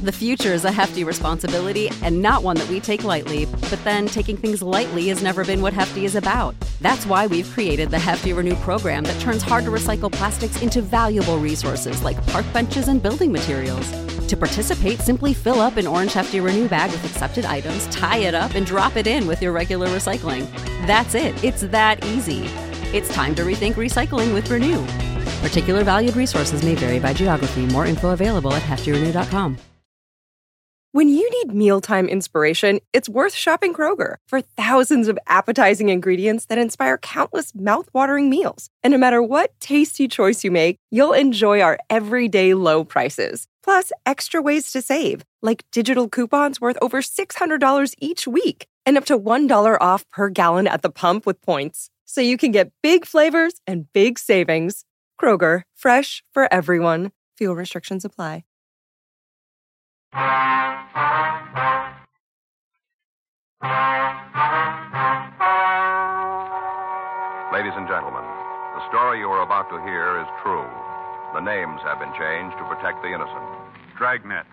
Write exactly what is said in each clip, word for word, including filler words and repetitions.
The future is a hefty responsibility and not one that we take lightly, but then taking things lightly has never been what Hefty is about. That's why we've created the Hefty Renew program that turns hard-to-recycle plastics into valuable resources like park benches and building materials. To participate, simply fill up an orange Hefty Renew bag with accepted items, tie it up, and drop it in with your regular recycling. That's it. It's that easy. It's time to rethink recycling with Renew. Particular valued resources may vary by geography. More info available at hefty renew dot com. When you need mealtime inspiration, it's worth shopping Kroger for thousands of appetizing ingredients that inspire countless mouth-watering meals. And no matter what tasty choice you make, you'll enjoy our everyday low prices. Plus, extra ways to save, like digital coupons worth over six hundred dollars each week and up to one dollar off per gallon at the pump with points. So you can get big flavors and big savings. Kroger, fresh for everyone. Fuel restrictions apply. Ladies and gentlemen, the story you are about to hear is true. The names have been changed to protect the innocent. Dragnet.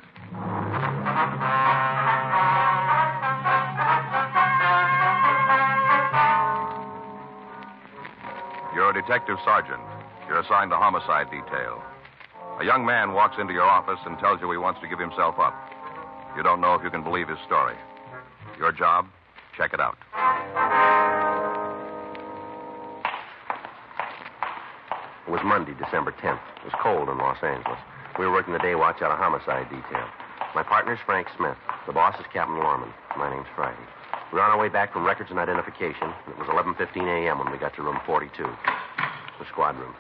You're a detective sergeant. You're assigned the homicide detail. A young man walks into your office and tells you he wants to give himself up. You don't know if you can believe his story. Your job? Check it out. It was Monday, December tenth. It was cold in Los Angeles. We were working the day watch out of homicide detail. My partner's Frank Smith. The boss is Captain Lorman. My name's Friday. We were on our way back from records and identification. It was eleven fifteen a.m. when we got to room forty-two, the squad room.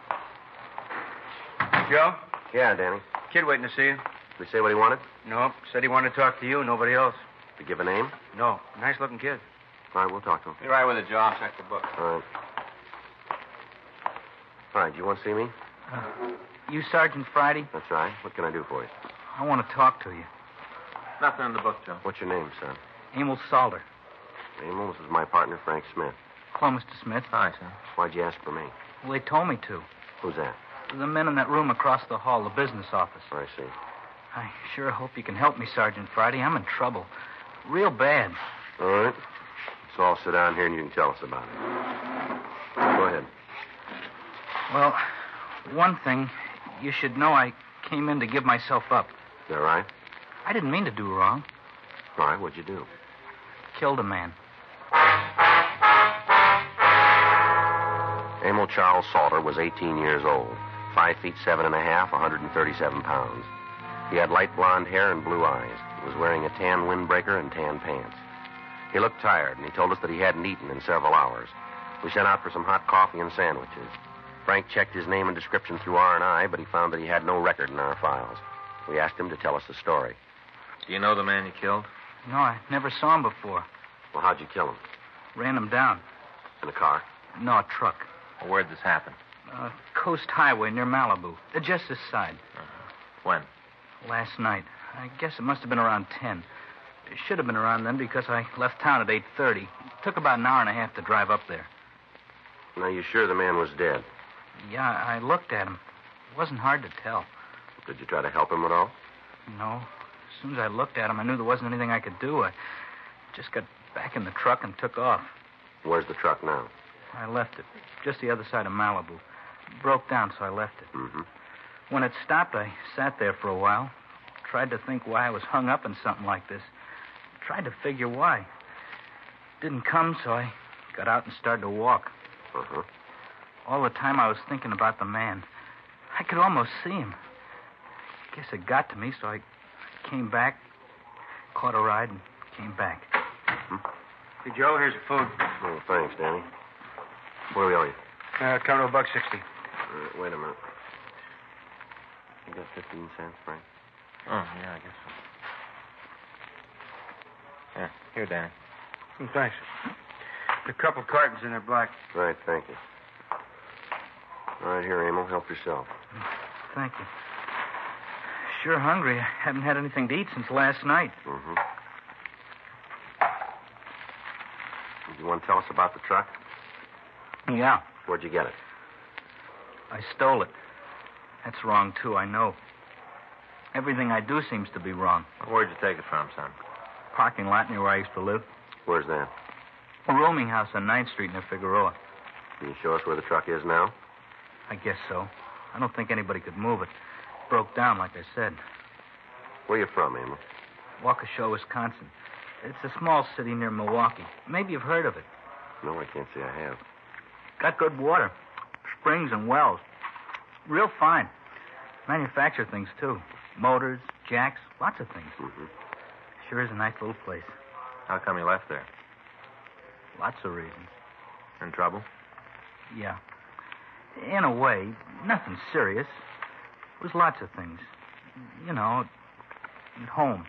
Joe? Yeah, Danny. Kid waiting to see you. Did he say what he wanted? Nope. Said he wanted to talk to you, nobody else. Did he give a name? No. Nice-looking kid. All right, we'll talk to him. Be right with it, Joe. I'll check the book. All right. All right, do you want to see me? Uh, you Sergeant Friday? That's right. What can I do for you? I want to talk to you. Nothing in the book, Joe. What's your name, son? Emil Salter. Emil, this is my partner, Frank Smith. Hello, Mister Smith. Hi, sir. Why'd you ask for me? Well, they told me to. Who's that? The men in that room across the hall, the business office. I see. I sure hope you can help me, Sergeant Friday. I'm in trouble. Real bad. All right. So I'll sit down here and you can tell us about it. Go ahead. Well, one thing, you should know I came in to give myself up. Is that right? I didn't mean to do wrong. All right, what'd you do? Killed a man. Emil Charles Salter was eighteen years old, five feet seven and a half, one hundred thirty-seven pounds. He had light blonde hair and blue eyes. He was wearing a tan windbreaker and tan pants. He looked tired, and he told us that he hadn't eaten in several hours. We sent out for some hot coffee and sandwiches. Frank checked his name and description through R and I, but he found that he had no record in our files. We asked him to tell us the story. Do you know the man you killed? No, I never saw him before. Well, how'd you kill him? Ran him down. In a car? No, a truck. Well, where'd this happen? Uh, Coast Highway near Malibu. Uh, just this side. Uh-huh. When? Last night. I guess it must have been around ten. It should have been around then because I left town at eight thirty. It took about an hour and a half to drive up there. Now, you sure the man was dead? Yeah, I looked at him. It wasn't hard to tell. Did you try to help him at all? No. As soon as I looked at him, I knew there wasn't anything I could do. I just got back in the truck and took off. Where's the truck now? I left it. Just the other side of Malibu. It broke down, so I left it. Mm-hmm. When it stopped, I sat there for a while. Tried to think why I was hung up in something like this. Tried to figure why. Didn't come, so I got out and started to walk. Uh-huh. All the time I was thinking about the man. I could almost see him. Guess it got to me, so I came back, caught a ride, and came back. Mm-hmm. Hey, Joe, here's the food. Oh, thanks, Danny. Where are we going? Uh, come to a buck sixty. All right, wait a minute. You got fifteen cents, Frank? Oh, yeah, I guess so. Yeah, here, Danny. Oh, thanks. A couple cartons in there, black. Right, thank you. All right, here, Emil. Help yourself. Thank you. Sure hungry. I haven't had anything to eat since last night. Mm-hmm. Do you want to tell us about the truck? Yeah. Where'd you get it? I stole it. That's wrong, too, I know. Everything I do seems to be wrong. Where'd you take it from, son? Parking lot near where I used to live. Where's that? A rooming house on ninth Street near Figueroa. Can you show us where the truck is now? I guess so. I don't think anybody could move it. Broke down, like I said. Where you from, Emil? Waukesha, Wisconsin. It's a small city near Milwaukee. Maybe you've heard of it. No, I can't say I have. Got good water. Springs and wells. Real fine. Manufacture things, too. Motors, jacks, lots of things. Mm-hmm. Sure is a nice little place. How come you left there? Lots of reasons. In trouble? Yeah. In a way, nothing serious. It was lots of things. You know, at home.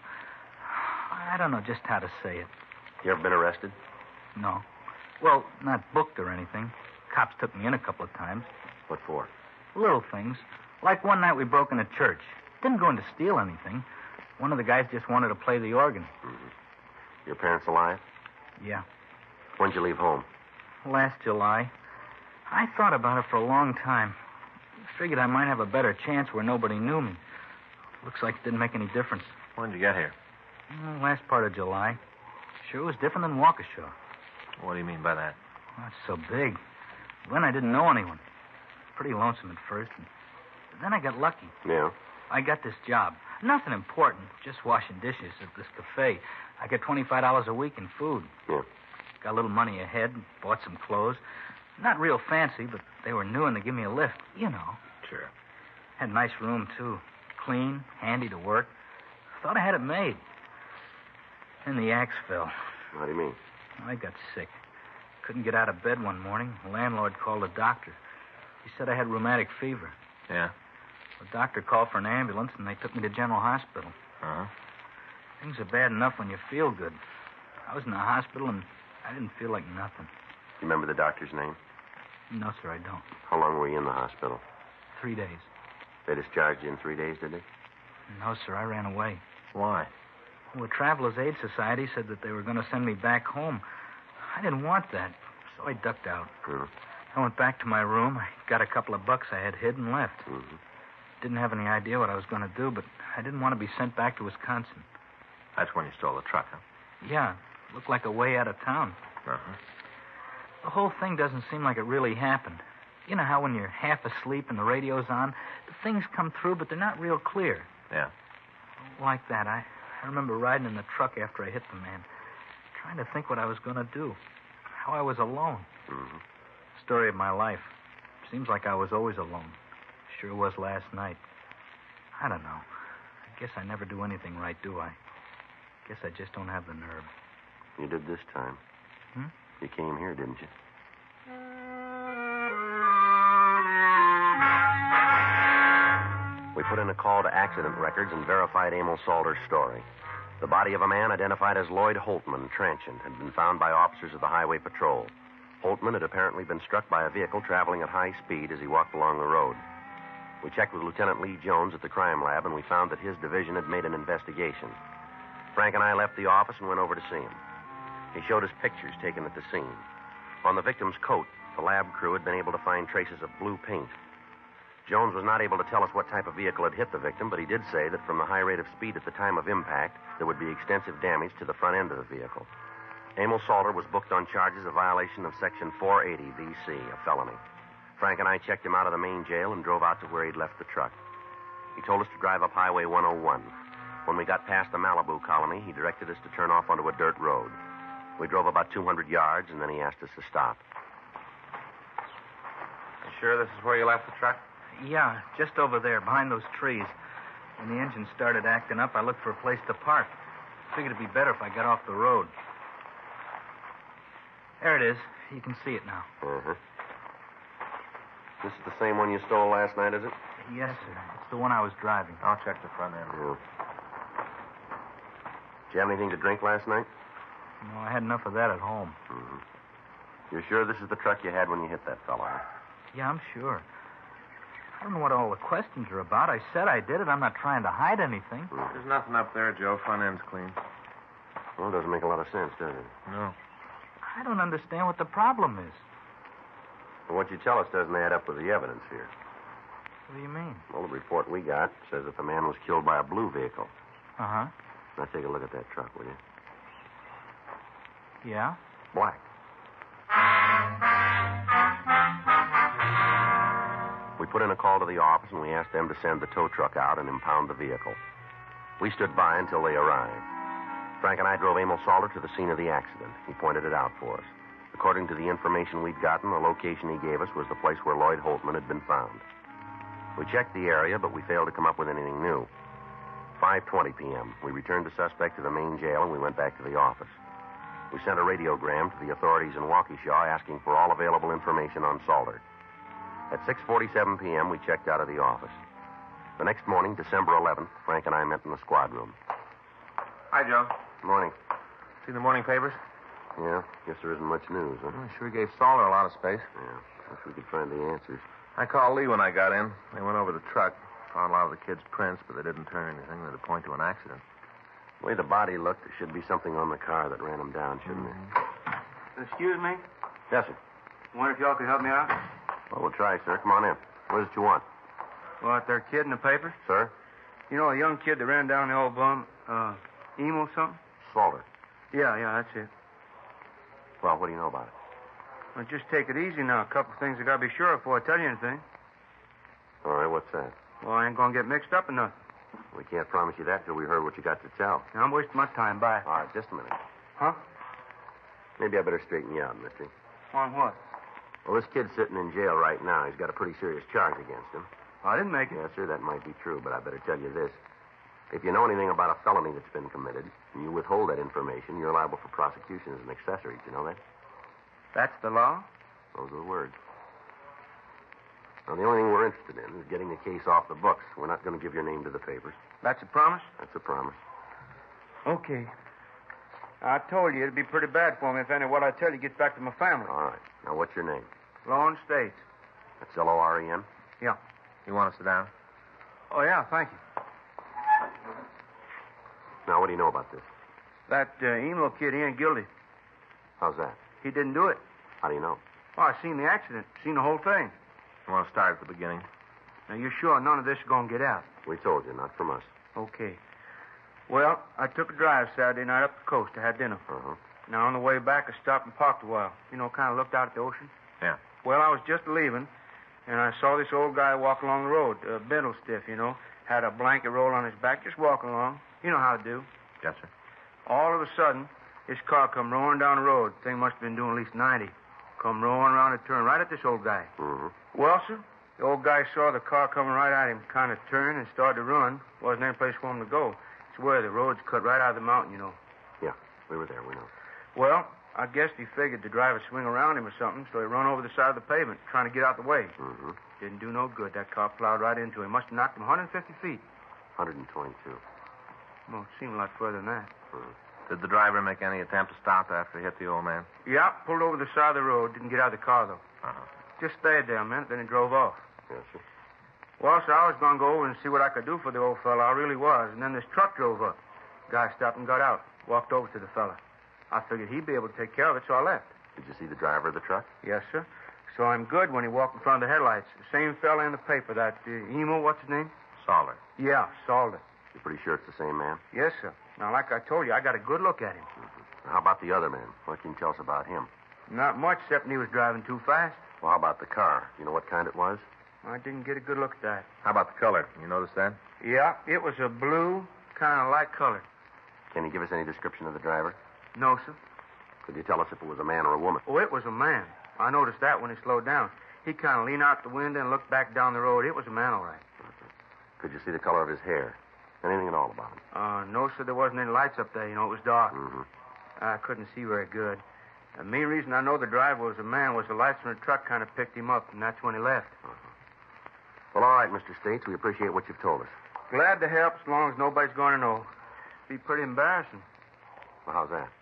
I don't know just how to say it. You ever been arrested? No. Well, not booked or anything. Cops took me in a couple of times. What for? Little things. Like one night we broke in a church. Didn't go in to steal anything. One of the guys just wanted to play the organ. Mm-hmm. Your parents alive? Yeah. When'd you leave home? Last July. I thought about it for a long time. Figured I might have a better chance where nobody knew me. Looks like it didn't make any difference. When'd you get here? Well, last part of July. Sure was different than Waukesha. What do you mean by that? Oh, it's so big. Then I didn't know anyone. Pretty lonesome at first. And then I got lucky. Yeah? I got this job. Nothing important. Just washing dishes at this cafe. I get twenty-five dollars a week in food. Yeah. Got a little money ahead. Bought some clothes. Not real fancy, but they were new and they give me a lift. You know. Sure. Had a nice room, too. Clean, handy to work. Thought I had it made. Then the axe fell. What do you mean? I got sick. Couldn't get out of bed one morning. The landlord called a doctor. He said I had rheumatic fever. Yeah? The doctor called for an ambulance, and they took me to General Hospital. Uh-huh. Things are bad enough when you feel good. I was in the hospital, and I didn't feel like nothing. You remember the doctor's name? No, sir, I don't. How long were you in the hospital? Three days. They discharged you in three days, did they? No, sir, I ran away. Why? Well, the Travelers Aid Society said that they were going to send me back home. I didn't want that, so I ducked out. Mm-hmm. I went back to my room. I got a couple of bucks I had hid and left. Mm-hmm. Didn't have any idea what I was going to do, but I didn't want to be sent back to Wisconsin. That's when you stole the truck, huh? Yeah, looked like a way out of town. Uh-huh. The whole thing doesn't seem like it really happened. You know how when you're half asleep and the radio's on, the things come through, but they're not real clear. Yeah. Like that. I, I remember riding in the truck after I hit the man, trying to think what I was going to do, how I was alone. Mm-hmm. Story of my life. Seems like I was always alone. Sure was last night. I don't know. I guess I never do anything right, do I? Guess I just don't have the nerve. You did this time. Hmm? You came here, didn't you? We put in a call to accident records and verified Emil Salter's story. The body of a man identified as Lloyd Holtman, transient, had been found by officers of the Highway Patrol. Holtman had apparently been struck by a vehicle traveling at high speed as he walked along the road. We checked with Lieutenant Lee Jones at the crime lab, and we found that his division had made an investigation. Frank and I left the office and went over to see him. He showed us pictures taken at the scene. On the victim's coat, the lab crew had been able to find traces of blue paint. Jones was not able to tell us what type of vehicle had hit the victim, but he did say that from the high rate of speed at the time of impact, there would be extensive damage to the front end of the vehicle. Emil Salter was booked on charges of violation of Section four eighty V C, a felony. Frank and I checked him out of the main jail and drove out to where he'd left the truck. He told us to drive up Highway one oh one. When we got past the Malibu colony, he directed us to turn off onto a dirt road. We drove about two hundred yards, and then he asked us to stop. You sure this is where you left the truck? Yeah, just over there, behind those trees. When the engine started acting up, I looked for a place to park. Figured it'd be better if I got off the road. There it is. You can see it now. Uh-huh. This is the same one you stole last night, is it? Yes, sir. It's the one I was driving. I'll check the front end. Yeah. Did you have anything to drink last night? No, I had enough of that at home. Mm-hmm. You're sure this is the truck you had when you hit that fellow? Huh? Yeah, I'm sure. I don't know what all the questions are about. I said I did it. I'm not trying to hide anything. Mm-hmm. There's nothing up there, Joe. Front end's clean. Well, it doesn't make a lot of sense, does it? No. I don't understand what the problem is. Well, what you tell us doesn't add up with the evidence here. What do you mean? Well, the report we got says that the man was killed by a blue vehicle. Uh-huh. Now, take a look at that truck, will you? Yeah? Black. We put in a call to the office, and we asked them to send the tow truck out and impound the vehicle. We stood by until they arrived. Frank and I drove Emil Salter to the scene of the accident. He pointed it out for us. According to the information we'd gotten, the location he gave us was the place where Lloyd Holtman had been found. We checked the area, but we failed to come up with anything new. five twenty p.m., we returned the suspect to the main jail, and we went back to the office. We sent a radiogram to the authorities in Waukesha asking for all available information on Salter. At six forty-seven p.m., we checked out of the office. The next morning, December eleventh, Frank and I met in the squad room. Hi, Joe. Morning. See the morning papers? Yeah, guess there isn't much news, huh? Well, sure gave Salter a lot of space. Yeah, wish we could find the answers. I called Lee when I got in. They went over the truck, found a lot of the kids' prints, but they didn't turn anything that would point to an accident. The way the body looked, there should be something on the car that ran him down, shouldn't there? Excuse me? Yes, sir. Wonder if y'all could help me out? Well, we'll try, sir. Come on in. What is it you want? What, their kid in the paper? Sir? You know, a young kid that ran down the old bum, uh, Emo something? Salter. Yeah, yeah, that's it. Well, what do you know about it? Well, just take it easy now. A couple of things I gotta be sure of before I tell you anything. All right, what's that? Well, I ain't gonna get mixed up in nothing. We can't promise you that till we heard what you got to tell. Now, I'm wasting my time. Bye. All right, just a minute. Huh? Maybe I better straighten you out, mister. On what? Well, this kid's sitting in jail right now. He's got a pretty serious charge against him. I didn't make it. Yes, sir, that might be true, but I better tell you this. If you know anything about a felony that's been committed, and you withhold that information, you're liable for prosecution as an accessory. Do you know that? That's the law? Those are the words. Now, the only thing we're interested in is getting the case off the books. We're not going to give your name to the papers. That's a promise? That's a promise. Okay. I told you it'd be pretty bad for me if any of what I tell you gets back to my family. All right. Now, what's your name? Lawrence States. That's L O R E N? Yeah. You want to sit down? Oh, yeah, thank you. Now, what do you know about this? That uh, Emo kid, he ain't guilty. How's that? He didn't do it. How do you know? Oh, I seen the accident. Seen the whole thing. You want to start at the beginning? Now, you're sure none of this is going to get out? We told you, not from us. Okay. Well, I took a drive Saturday night up the coast. I had dinner. Uh-huh. Now, on the way back, I stopped and parked a while. You know, kind of looked out at the ocean. Yeah. Well, I was just leaving, and I saw this old guy walk along the road, uh, bendle stiff, you know. Had a blanket roll on his back, just walking along. You know how to do. Yes, sir. All of a sudden, his car come roaring down the road. Thing must have been doing at least ninety. Come roaring around a turn right at this old guy. Mm-hmm. Well, sir, the old guy saw the car coming right at him, kind of turned and started to run. Wasn't any place for him to go. It's where the road's cut right out of the mountain, you know. Yeah, we were there, we know. Well, I guess he figured the driver would swing around him or something, so he run over the side of the pavement, trying to get out the way. Mm-hmm. Didn't do no good. That car plowed right into him. Must have knocked him one hundred fifty feet. one hundred twenty-two. Well, it seemed a lot further than that. Mm-hmm. Did the driver make any attempt to stop after he hit the old man? Yeah, pulled over the side of the road. Didn't get out of the car, though. Uh-huh. Just stayed there a minute, then he drove off. Yes, sir. Well, so I was going to go over and see what I could do for the old fella. I really was. And then this truck drove up. Guy stopped and got out. Walked over to the fella. I figured he'd be able to take care of it, so I left. Did you see the driver of the truck? Yes, sir. Saw him good when he walked in front of the headlights. The same fella in the paper, that uh, Emo, what's his name? Salter. Yeah, Salter. You're pretty sure it's the same man? Yes, sir. Now, like I told you, I got a good look at him. Mm-hmm. How about the other man? What can you tell us about him? Not much, except he was driving too fast. Well, how about the car? You know what kind it was? I didn't get a good look at that. How about the color? You notice that? Yeah, it was a blue, kind of light color. Can you give us any description of the driver? No, sir. Could you tell us if it was a man or a woman? Oh, it was a man. I noticed that when he slowed down. He kind of leaned out the window and looked back down the road. It was a man, all right. Could you see the color of his hair? Anything at all about him? Uh, no, sir, there wasn't any lights up there. You know, it was dark. Mm-hmm. I couldn't see very good. The main reason I know the driver was a man was the lights from the truck kind of picked him up, and that's when he left. Uh-huh. Well, all right, Mister States. We appreciate what you've told us. Glad to help as long as nobody's going to know. Be pretty embarrassing. Well, how's that?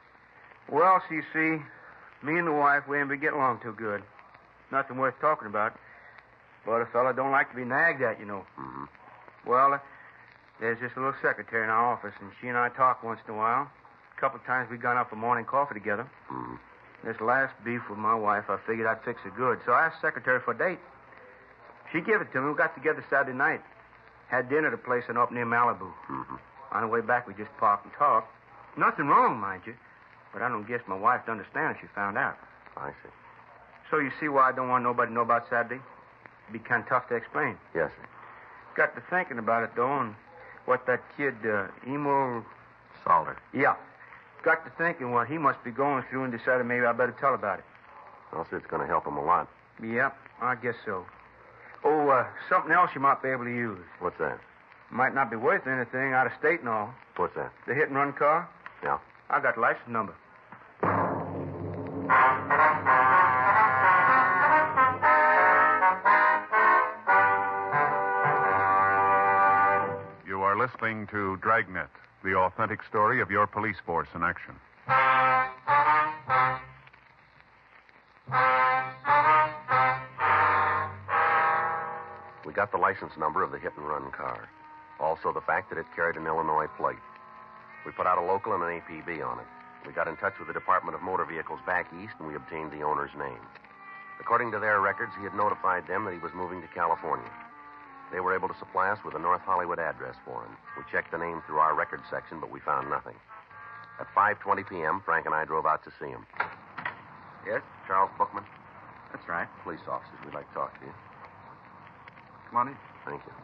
Well, so you see, me and the wife, we ain't been getting along too good. Nothing worth talking about. But a fella don't like to be nagged at, you know. Mm-hmm. Well, uh, there's this little secretary in our office, and she and I talk once in a while. A couple of times we gone out for morning coffee together. Mm-hmm. This last beef with my wife, I figured I'd fix it good. So I asked the secretary for a date. She gave it to me. We got together Saturday night. Had dinner at a place in up near Malibu. Mm-hmm. On the way back, we just parked and talked. Nothing wrong, mind you. But I don't guess my wife'd understand if she found out. I see. So you see why I don't want nobody to know about Saturday? It'd be kind of tough to explain. Yes, sir. Got to thinking about it, though, and what that kid, uh, Emo... Salter. Yeah. Got to thinking what he must be going through and decided maybe I better tell about it. Well, sir, it's going to help him a lot. Yep, I guess so. Oh, uh, something else you might be able to use. What's that? Might not be worth anything out of state and all. What's that? The hit-and-run car? Yeah. I got license number. You are listening to Dragnet, the authentic story of your police force in action. We got the license number of the hit-and-run car. Also the fact that it carried an Illinois plate. We put out a local and an A P B on it. We got in touch with the Department of Motor Vehicles back east, and we obtained the owner's name. According to their records, he had notified them that he was moving to California. They were able to supply us with a North Hollywood address for him. We checked the name through our records section, but we found nothing. At five twenty p.m., Frank and I drove out to see him. Yes, Charles Bookman? That's right. Police officers, we'd like to talk to you. Come on in. Thank you.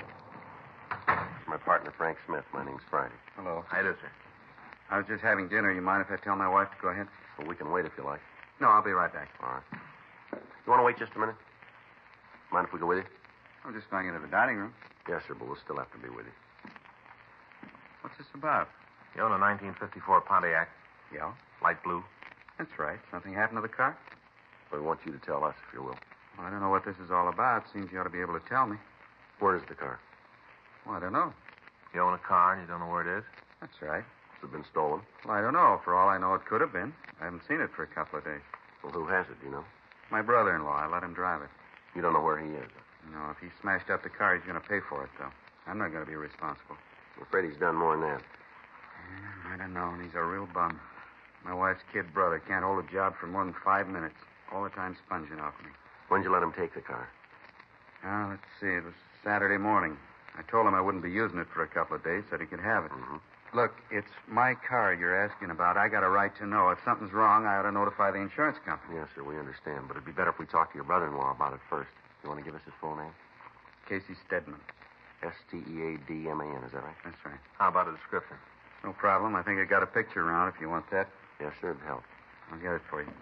My partner, Frank Smith. My name's Friday. Hello. I do, sir. I was just having dinner. You mind if I tell my wife to go ahead? Well, we can wait if you like. No, I'll be right back. All right. You want to wait just a minute? Mind if we go with you? I'm just going into the dining room. Yes, sir, but we'll still have to be with you. What's this about? You own a nineteen fifty-four Pontiac, Yeah? light blue. That's right. Something happened to the car? We want you to tell us, if you will. Well, I don't know what this is all about. Seems you ought to be able to tell me. Where is the car? Well, I don't know. You own a car and you don't know where it is? That's right. Has it been stolen? Well, I don't know. For all I know, it could have been. I haven't seen it for a couple of days. Well, who has it, do you know? My brother-in-law. I let him drive it. You don't know where he is? No, if he smashed up the car, he's going to pay for it, though. I'm not going to be responsible. I'm afraid he's done more than that. Yeah, I don't know, and he's a real bum. My wife's kid brother can't hold a job for more than five minutes. All the time sponging off me. When'd you let him take the car? Ah, let's see. It was Saturday morning. I told him I wouldn't be using it for a couple of days, said he could have it. Mm-hmm. Look, it's my car you're asking about. I got a right to know. If something's wrong, I ought to notify the insurance company. Yes, sir, we understand. But it'd be better if we talked to your brother-in-law about it first. You want to give us his full name? Casey Stedman. S T E A D M A N, is that right? That's right. How about a description? No problem. I think I got a picture around if you want that. Yes, sir, it'd help. I'll get it for you.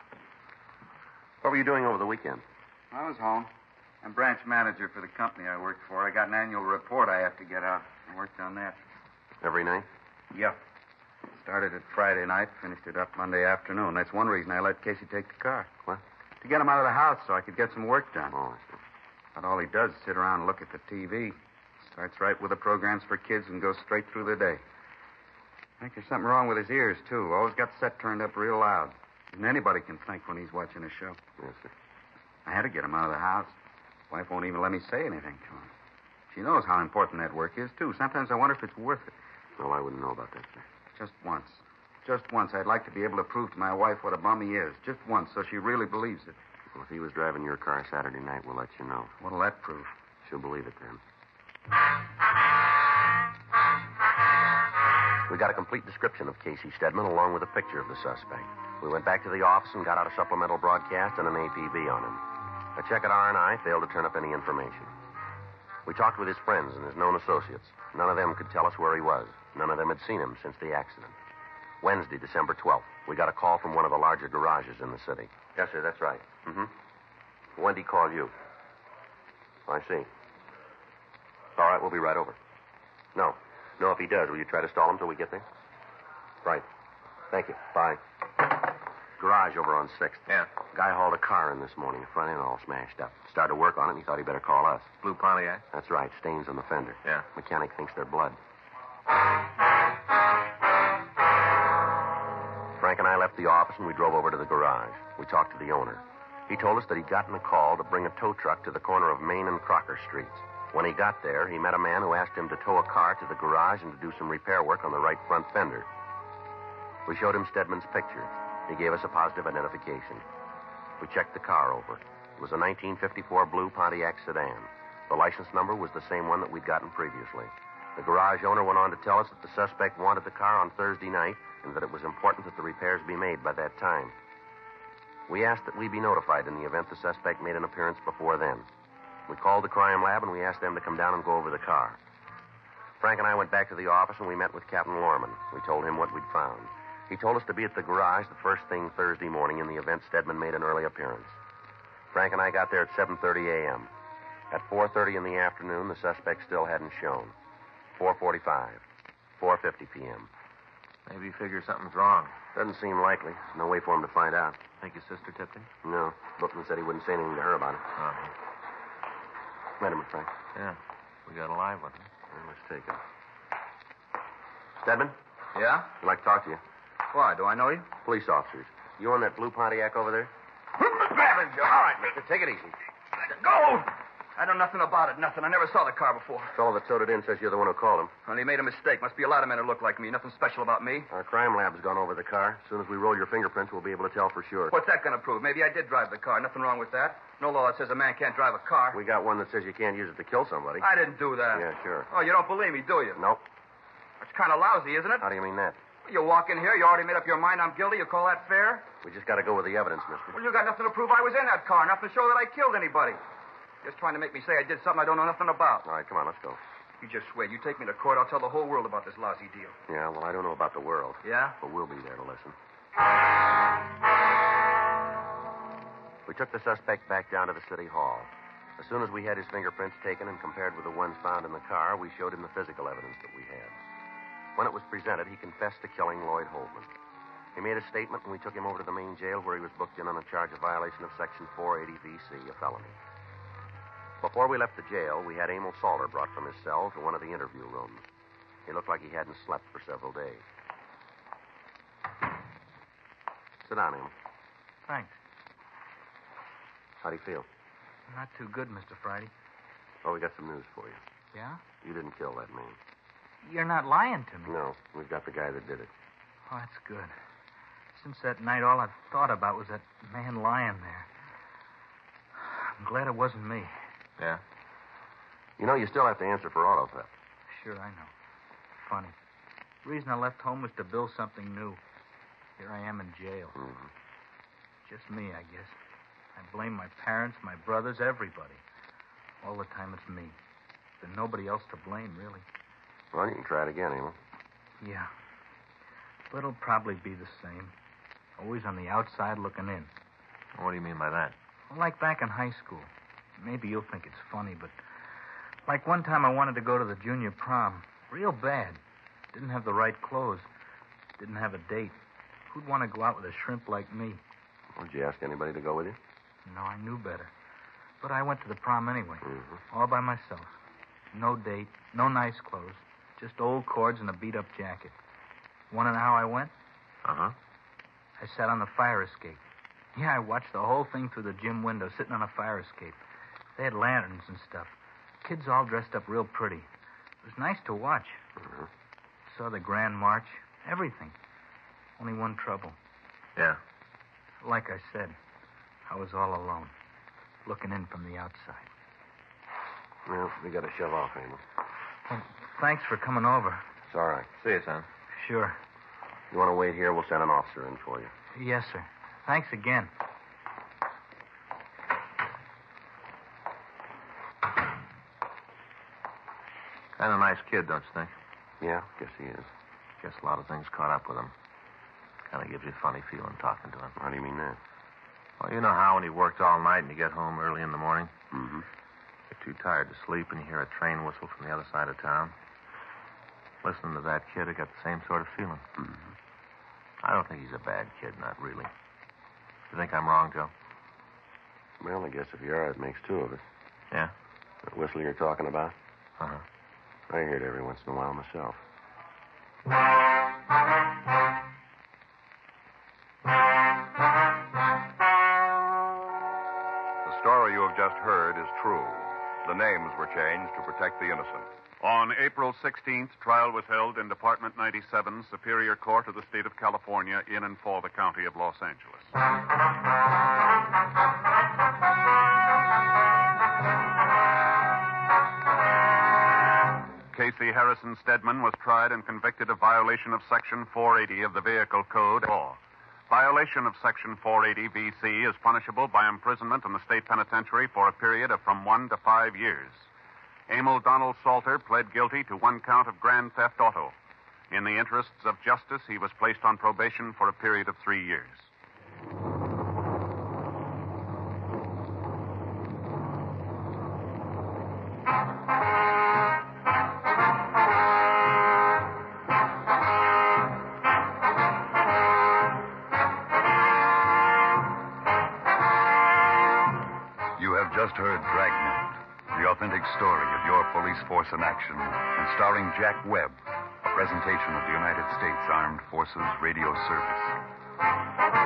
What were you doing over the weekend? I was home. I'm branch manager for the company I worked for. I got an annual report I have to get out. I worked on that. Every night? Yeah. Started it Friday night, finished it up Monday afternoon. That's one reason I let Casey take the car. What? To get him out of the house so I could get some work done. Oh, I see. But all he does is sit around and look at the T V. Starts right with the programs for kids and goes straight through the day. I think there's something wrong with his ears, too. Always got the set turned up real loud. And anybody can think when he's watching a show. Yes, sir. I had to get him out of the house. Wife won't even let me say anything to him. She knows how important that work is, too. Sometimes I wonder if it's worth it. Well, I wouldn't know about that, sir. Just once. Just once. I'd like to be able to prove to my wife what a bum he is. Just once, so she really believes it. Well, if he was driving your car Saturday night, we'll let you know. What'll that prove? She'll believe it then. We got a complete description of Casey Stedman along with a picture of the suspect. We went back to the office and got out a supplemental broadcast and an A P B on him. A check at R and I failed to turn up any information. We talked with his friends and his known associates. None of them could tell us where he was. None of them had seen him since the accident. Wednesday, December twelfth, we got a call from one of the larger garages in the city. Yes, sir, that's right. Mm-hmm. When'd he call you? I see. All right, we'll be right over. No. No, if he does, will you try to stall him till we get there? Right. Thank you. Bye. Garage over on sixth. Yeah. Guy hauled a car in this morning, the front end all smashed up. Started to work on it, and he thought he'd better call us. Blue Pontiac? That's right. Stains on the fender. Yeah. Mechanic thinks they're blood. Frank and I left the office, and we drove over to the garage. We talked to the owner. He told us that he'd gotten a call to bring a tow truck to the corner of Main and Crocker Streets. When he got there, he met a man who asked him to tow a car to the garage and to do some repair work on the right front fender. We showed him Stedman's picture. He gave us a positive identification. We checked the car over. It was a nineteen fifty-four blue Pontiac sedan. The license number was the same one that we'd gotten previously. The garage owner went on to tell us that the suspect wanted the car on Thursday night and that it was important that the repairs be made by that time. We asked that we be notified in the event the suspect made an appearance before then. We called the crime lab and we asked them to come down and go over the car. Frank and I went back to the office and we met with Captain Lorman. We told him what we'd found. He told us to be at the garage the first thing Thursday morning in the event Stedman made an early appearance. Frank and I got there at seven thirty a.m. At four thirty in the afternoon, the suspect still hadn't shown. four forty-five, four fifty p.m. Maybe he figures something's wrong. Doesn't seem likely. There's no way for him to find out. Think his sister tipped him? No. Bookman said he wouldn't say anything to her about it. Uh-huh. Met him, Frank. Yeah. We got a live one. Well, let's take him. Stedman, Yeah? I'd like to talk to you. Why? Do I know you? Police officers. You on that blue Pontiac over there? Grab him, Joe. All right, mister. Take it easy. Go! I know nothing about it. Nothing. I never saw the car before. The fellow that towed it in says you're the one who called him. Well, he made a mistake. Must be a lot of men who look like me. Nothing special about me. Our crime lab's gone over the car. As soon as we roll your fingerprints, we'll be able to tell for sure. What's that going to prove? Maybe I did drive the car. Nothing wrong with that. No law that says a man can't drive a car. We got one that says you can't use it to kill somebody. I didn't do that. Yeah, sure. Oh, you don't believe me, do you? Nope. It's kind of lousy, isn't it? How do you mean that? You walk in here, you already made up your mind I'm guilty. You call that fair? We just got to go with the evidence, mister. Well, you got nothing to prove I was in that car. Nothing to show that I killed anybody. Just trying to make me say I did something I don't know nothing about. All right, come on, let's go. You just wait. You take me to court, I'll tell the whole world about this lousy deal. Yeah, well, I don't know about the world. Yeah? But we'll be there to listen. We took the suspect back down to the city hall. As soon as we had his fingerprints taken and compared with the ones found in the car, we showed him the physical evidence that we had. When it was presented, he confessed to killing Lloyd Holman. He made a statement, and we took him over to the main jail where he was booked in on a charge of violation of Section four eighty V C, a felony. Before we left the jail, we had Emil Salter brought from his cell to one of the interview rooms. He looked like he hadn't slept for several days. Sit down, Emil. Thanks. How do you feel? Not too good, Mister Friday. Oh, we got some news for you. Yeah? You didn't kill that man. You're not lying to me. No, we've got the guy that did it. Oh, that's good. Since that night, all I've thought about was that man lying there. I'm glad it wasn't me. Yeah? You know, you still have to answer for auto theft. Sure, I know. Funny. The reason I left home was to build something new. Here I am in jail. Mm-hmm. Just me, I guess. I blame my parents, my brothers, everybody. All the time it's me. There's nobody else to blame, really. Well, you can try it again, Emil. Yeah. But it'll probably be the same. Always on the outside looking in. What do you mean by that? Well, like back in high school. Maybe you'll think it's funny, but like one time I wanted to go to the junior prom. Real bad. Didn't have the right clothes. Didn't have a date. Who'd want to go out with a shrimp like me? Well, did you ask anybody to go with you? No, I knew better. But I went to the prom anyway. Mm-hmm. All by myself. No date, no nice clothes. Just old cords and a beat-up jacket. Want to know how I went? Uh-huh. I sat on the fire escape. Yeah, I watched the whole thing through the gym window, sitting on a fire escape. They had lanterns and stuff. Kids all dressed up real pretty. It was nice to watch. Mm-hmm. Saw the Grand March, everything. Only one trouble. Yeah? Like I said, I was all alone, looking in from the outside. Well, we got to shove off, Emil. Well, thanks for coming over. It's all right. See you, son. Sure. You want to wait here? We'll send an officer in for you. Yes, sir. Thanks again. Kind of nice kid, don't you think? Yeah, guess he is. Guess a lot of things caught up with him. Kind of gives you a funny feeling talking to him. How do you mean that? Well, you know how when he worked all night and you get home early in the morning? Mm-hmm. You're too tired to sleep and you hear a train whistle from the other side of town. Listening to that kid, I got the same sort of feeling. Mm-hmm. I don't think he's a bad kid, not really. You think I'm wrong, Joe? Well, I guess if you are, it makes two of us. Yeah? That whistle you're talking about? Uh-huh. I hear it every once in a while myself. The story you have just heard is true. The names were changed to protect the innocent. On April sixteenth, trial was held in Department ninety-seven, Superior Court of the State of California, in and for the County of Los Angeles. Casey Harrison Stedman was tried and convicted of violation of Section four eighty of the Vehicle Code law. Violation of Section four eighty V C is punishable by imprisonment in the state penitentiary for a period of from one to five years. Emil Donald Salter pled guilty to one count of grand theft auto. In the interests of justice, he was placed on probation for a period of three years. Just heard Dragnet, the authentic story of your police force in action, and starring Jack Webb, a presentation of the United States Armed Forces Radio Service.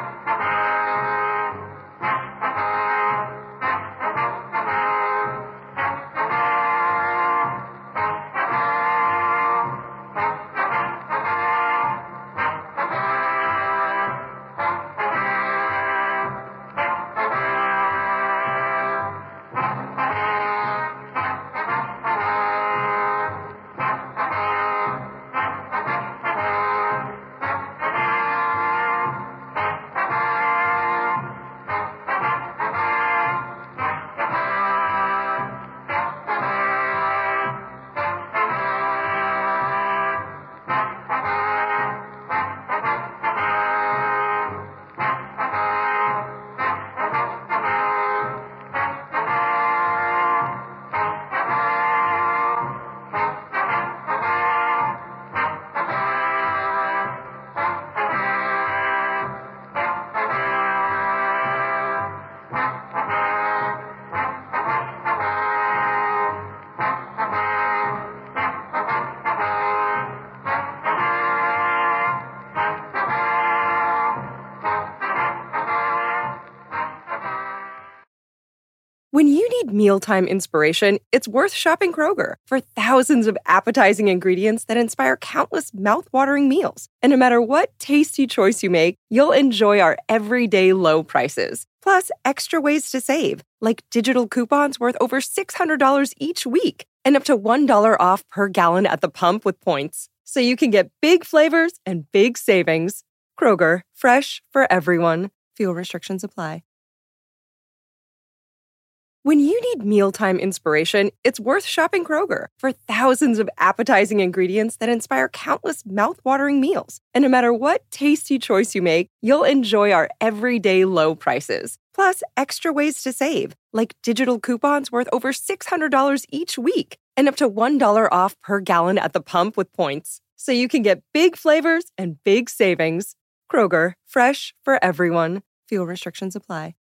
When you need mealtime inspiration, it's worth shopping Kroger for thousands of appetizing ingredients that inspire countless mouth-watering meals. And no matter what tasty choice you make, you'll enjoy our everyday low prices. Plus, extra ways to save, like digital coupons worth over six hundred dollars each week and up to one dollar off per gallon at the pump with points. So you can get big flavors and big savings. Kroger, fresh for everyone. Fuel restrictions apply. When you need mealtime inspiration, it's worth shopping Kroger for thousands of appetizing ingredients that inspire countless mouth-watering meals. And no matter what tasty choice you make, you'll enjoy our everyday low prices. Plus, extra ways to save, like digital coupons worth over six hundred dollars each week and up to one dollar off per gallon at the pump with points. So you can get big flavors and big savings. Kroger, fresh for everyone. Fuel restrictions apply.